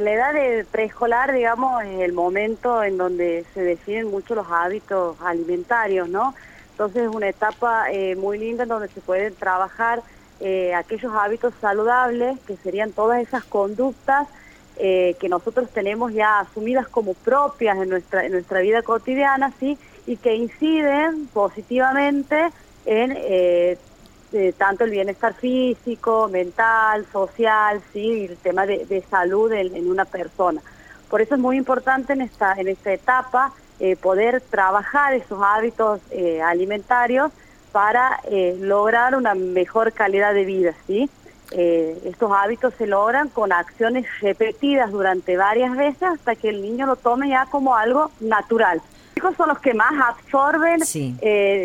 la edad de preescolar, digamos, es el momento en donde se definen mucho los hábitos alimentarios, ¿no? Entonces es una etapa muy linda en donde se pueden trabajar aquellos hábitos saludables, que serían todas esas conductas que nosotros tenemos ya asumidas como propias en nuestra vida cotidiana, ¿sí? Y que inciden positivamente en tanto el bienestar físico, mental, social, ¿sí? Y el tema de salud en una persona. Por eso es muy importante en esta etapa poder trabajar esos hábitos alimentarios para lograr una mejor calidad de vida, ¿sí? Estos hábitos se logran con acciones repetidas durante varias veces hasta que el niño lo tome ya como algo natural. Los hijos son los que más absorben Sí.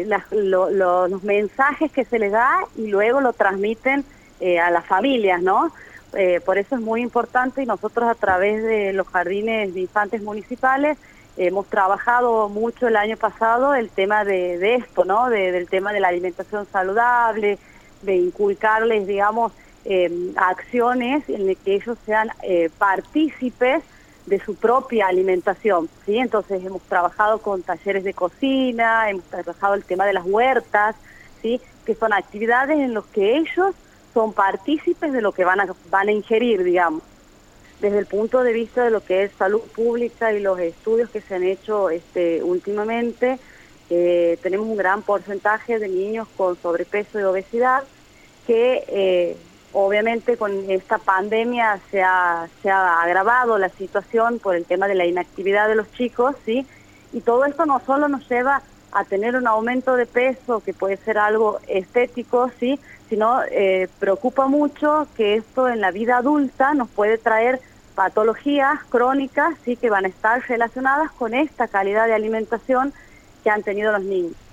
los mensajes que se les da y luego lo transmiten a las familias, ¿no? Por eso es muy importante y nosotros a través de los jardines de infantes municipales hemos trabajado mucho el año pasado el tema de esto, ¿no? Del tema de la alimentación saludable, de inculcarles, digamos, acciones en las que ellos sean partícipes de su propia alimentación, ¿sí? Entonces hemos trabajado con talleres de cocina, hemos trabajado el tema de las huertas, ¿sí? Que son actividades en las que ellos son partícipes de lo que van a ingerir, digamos. Desde el punto de vista de lo que es salud pública y los estudios que se han hecho últimamente, tenemos un gran porcentaje de niños con sobrepeso y obesidad que obviamente con esta pandemia se ha agravado la situación por el tema de la inactividad de los chicos, ¿sí? Y todo esto no solo nos lleva a tener un aumento de peso, que puede ser algo estético, ¿sí? Sino preocupa mucho que esto en la vida adulta nos puede traer patologías crónicas, ¿sí? Que van a estar relacionadas con esta calidad de alimentación que han tenido los niños.